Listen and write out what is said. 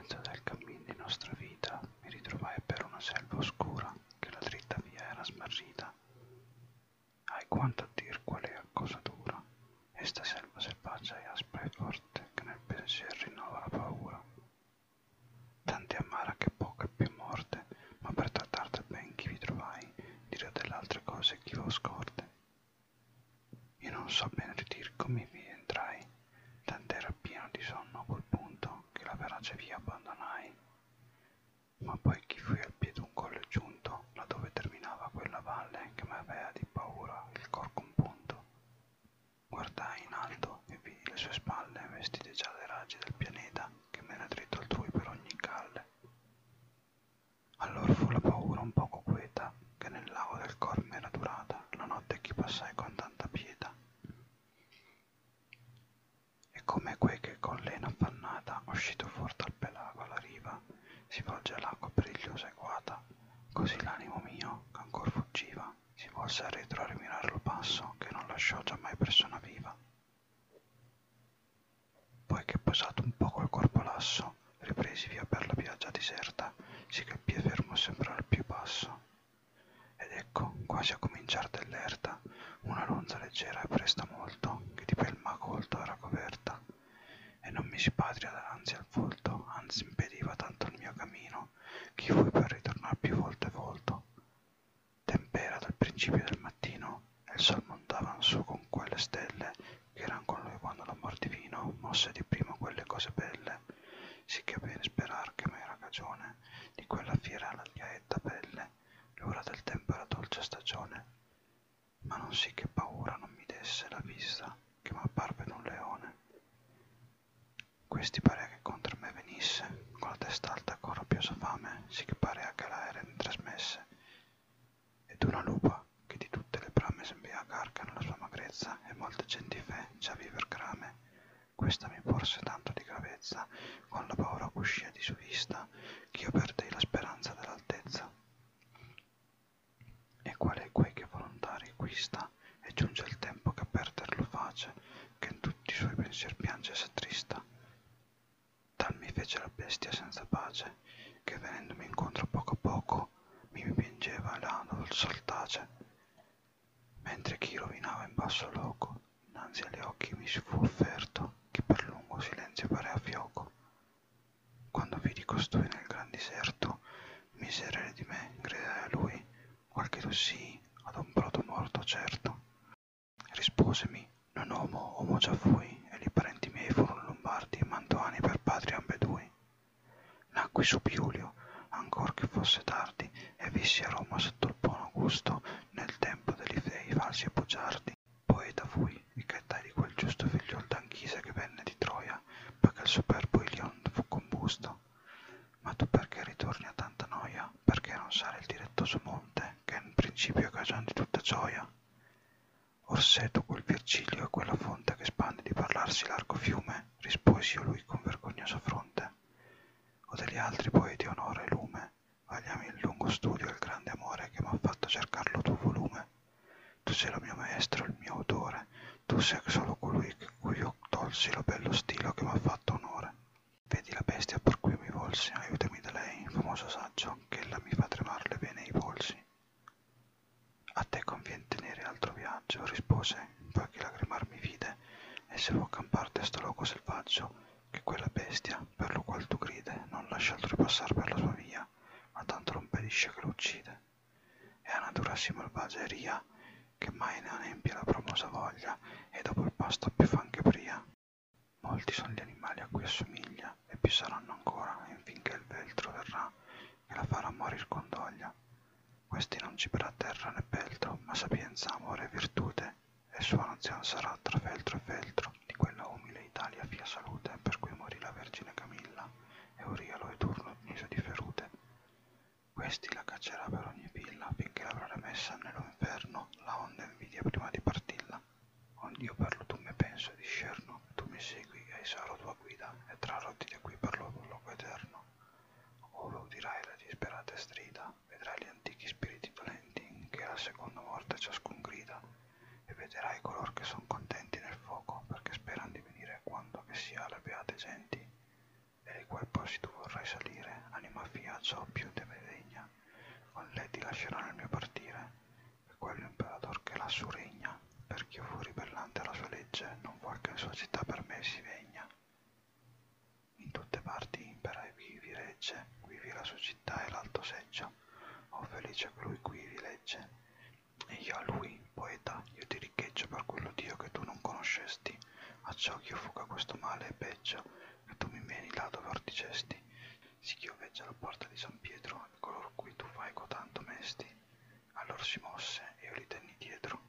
mezzo del cammin di nostra vita mi ritrovai per una selva oscura che la dritta via era smarrita. Hai quanto a dir qual è cosa dura, esta selva selvaggia e aspra e forte che nel pensier rinnova la paura. Tante amara che poca è più morte, ma per trattar del ben chi vi trovai, dirò delle altre cose chi vo scorte. Io non so bene dir come vi entrai, tant'era pieno di sonno a quel punto che la verace via abbandonai. Ma poi chi fui al piede un colle giunto, là dove terminava quella valle che m'avea di paura il cor compunto. Guardai in alto e vidi le sue spalle vestite già dai raggi del pianeta che m'era dritto altrui per ogni calle. Allor fu la paura un poco queta che nel lago del cor m'era durata la notte che passai con tanta pietà. E come quei che con lena affannata, uscito fuor dal pelago alla riva, si volge all'acqua perigliosa e guata, così l'animo mio, che ancor fuggiva, si volse a retro a rimirar lo passo che non lasciò giammai persona viva. Poi che posato un poco il corpo lasso, ripresi via per la piaggia diserta, sì che il pie fermo sembrò al più basso. Ed ecco, quasi a cominciar dell'erta, una lonza leggera e presta molto, che di pelma colto era coverta, e non mi si patria davanzi al volto, anzi impediva tanto il mio cammino, che fui per ritornar più volte volto. Tempera dal principio del mattino, e il sol montavan su con quelle stelle, che eran con lui quando l'amor divino mosse di prima quelle cose belle, sì che bene sperar che m'era cagione di quella fiera la liaetta pelle, l'ora del tempo era dolce stagione, ma non sì che paura non mi desse la vista che m'apparve d'un leone. Questi parea che contro me venisse, con la testa alta con rabbiosa fame, sì che parea che la era trasmesse, ed una lupa che di tutte le brame sembia carca nella sua magrezza, e molte genti fe già viver grame. Questa mi porse tanto di gravezza, con la paura uscia di su vista, ch'io perdei la speranza dell'altezza. E qual è quei che volontari quista, e giunge il tempo che a perderlo face, che in tutti i suoi pensier piange e s'attrista. Tal mi fece la bestia senza pace, che venendomi incontro poco a poco, mi piangeva là dove il sol tace, mentre chi rovinava in basso loco, innanzi agli occhi mi si fu offerto, che per lungo silenzio parea fioco. Quando vidi costui nel gran diserto, miserere di me, gridai a lui, qualche tu sii, ad un proto morto certo. Risposemi, non omo già fui, e li parenti miei furono lombardi, mantovani per patria ambedui. Nacqui su Piulio, ancor che fosse tardi, e vissi a Roma sotto il buon Augusto, nel tempo degli dei falsi e bugiardi. Poeta fui, e chettai di quel giusto figliol d'Anchise che venne di Troia, poiché il superbo Ilion fu combusto. Ma tu perché ritorni a tanta noia? Perché non sale il direttoso monte, che in principio è cagion di tutta gioia? Orseto quel Virgilio e quella fonte che spande di parlarsi largo fiume, risposi io lui con vergognosa fronte. O degli altri poeti onore e lume, vagliami il lungo studio e il grande amore che m'ha fatto cercar lo tuo volume. Tu sei lo mio maestro, il mio autore, tu sei solo colui cui io tolsi lo bello stilo che m'ha fatto onore. Vedi la bestia per cui mi volsi, aiutami da lei, famoso saggio, che ella mi fa tremar le vene e i polsi. A te convien tenere altro viaggio, rispose, poiché lagrimar mi vide, e se vuoi campar desto loco selvaggio, che quella bestia, per lo qual tu gride, non lascia altro passar per la sua via, ma tanto lo impedisce che lo uccide. E a natura sì malvagia e ria, che mai ne empie la promosa voglia, e dopo il pasto più fan che pria. Molti son gli animali a cui assomiglia, e più saranno ancora, infinché il veltro verrà, che la farà morir con doglia. Questi non ciberà terra né peltro, ma sapienza, amore e virtute, e sua nazione sarà tra feltro e feltro, di quella umile Italia fia salute, per cui morì la Vergine Camilla, e Urialo e Turno Niso di Ferute. Questi la caccerà per ogni villa, finché l'avrà remessa nello inferno, la onde invidia prima di partilla. Onde io per lo tu me penso e discerno, tu mi segui e sarò tua guida, e trarroti da qui per lo luogo eterno. Ove udirai la disperata strida, vedrai gli antichi spiriti dolenti, in che la seconda morte ciascun grida, e vedrai color che son contenti nel fuoco, perché speran di venire quando che sia le beate genti, e le quali poi si tu vorrai sua città per me si vegna. In tutte parti impera e vivi regge, quivi la sua città e l'alto seggio. Oh felice colui quivi legge. E io a lui, poeta, io ti richeggio per quello Dio che tu non conoscesti, acciò ch'io fuga questo male e peggio, che tu mi meni là dove or dicesti. Sì ch'io veggia la porta di San Pietro, e color cui tu fai cotanto mesti. Allor si mosse, e io li tenni dietro,